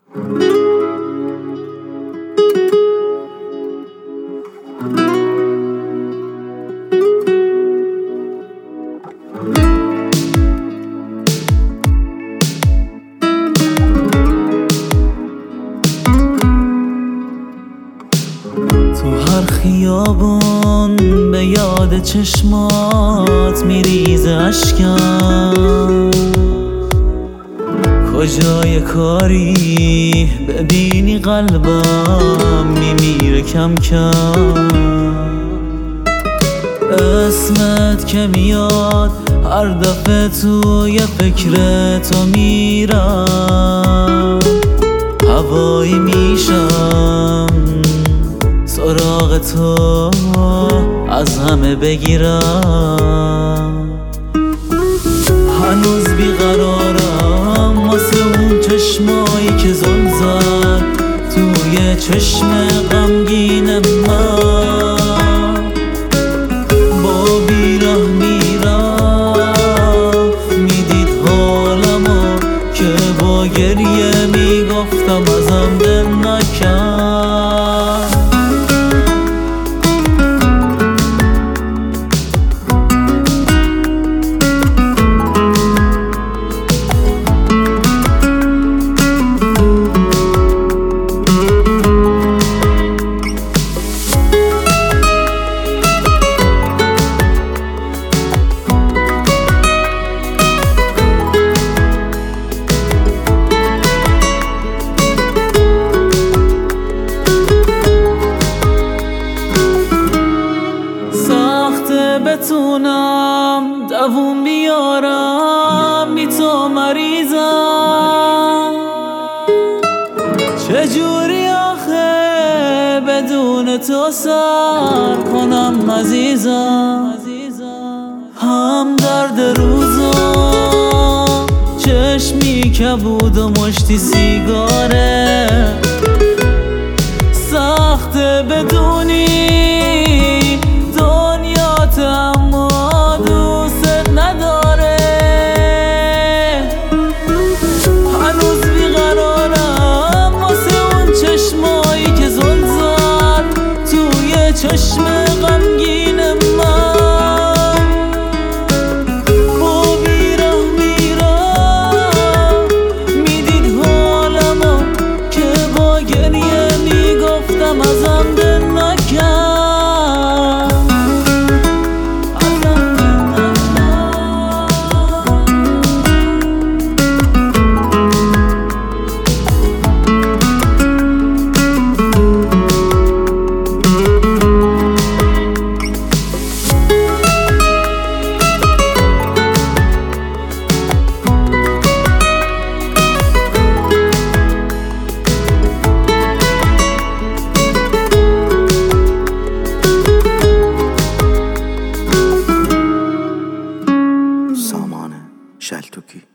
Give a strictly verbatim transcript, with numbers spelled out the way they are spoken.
تو هر خیابان به یاد چشمات میریزه اشکم، کجای کاری ببینی قلبم میمیره کم کم. اسمت که میاد هر دفعه توی فکر تو میرم، هوایی میشم سراغ تو از همه بگیرم. هنوز بیقرارم واسه اون چشمایی که زل زد توی چشم غمگین من. با بیراه میرفت میدید حالمو که با گریه میگفتم ازم دل نکن. بتونم دووم بیارم بی تو مریضم، چجوری آخه بدون تو سر کنم عزیزم. هم درد روزا چشمی کبود و مشتی سیگاره، سخت بدونی اما دوست نداره. هنوز بیقرارم واسه اون چشمایی که زل زد توی چشم غمگین من. با بیراه میرم میدید حالمو که با گریه میگفتم ازم دل نکن. شلتوکی